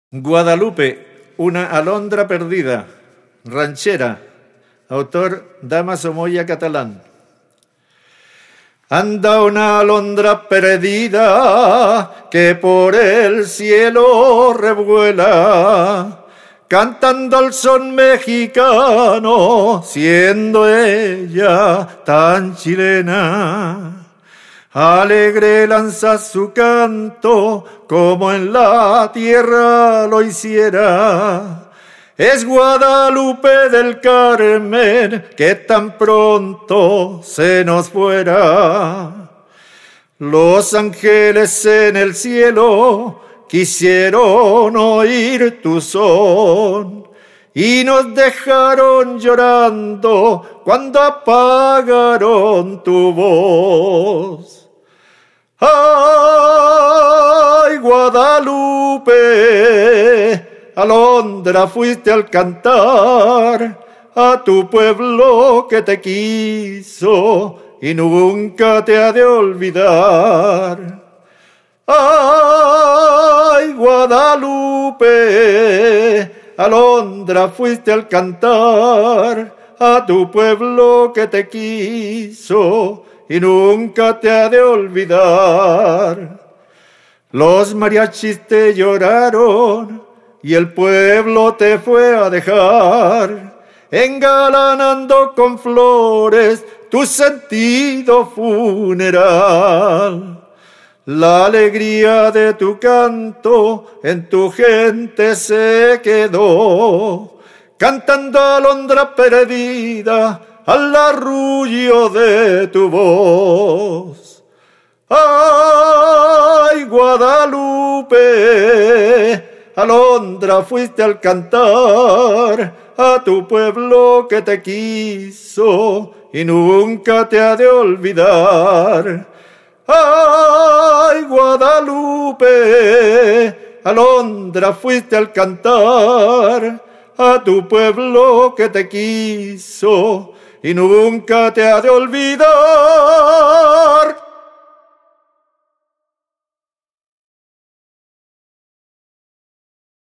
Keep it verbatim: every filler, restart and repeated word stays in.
Guadalupe, una alondra perdida, ranchera, autor Damaso Moya Catalán. Anda una alondra perdida que por el cielo revuela, cantando al son mexicano, siendo ella tan chilena. Alegre lanza su canto como en la tierra lo hiciera. Es Guadalupe del Carmen que tan pronto se nos fuera. Los ángeles en el cielo quisieron oír tu son y nos dejaron llorando cuando apagaron tu voz. ¡Ay, Guadalupe! Alondra fuiste al cantar a tu pueblo que te quiso y nunca te ha de olvidar. ¡Ay, Guadalupe! Alondra fuiste al cantar a tu pueblo que te quiso y nunca te ha de olvidar. Los mariachis te lloraron y el pueblo te fue a dejar, engalanando con flores tu sentido funeral. La alegría de tu canto en tu gente se quedó, cantando alondra perdida al arrullo de tu voz. ¡Ay, Guadalupe! Alondra fuiste al cantar a tu pueblo que te quiso y nunca te ha de olvidar. ¡Ay, Guadalupe! Alondra fuiste al cantar a tu pueblo que te quiso y nunca te ha de olvidar.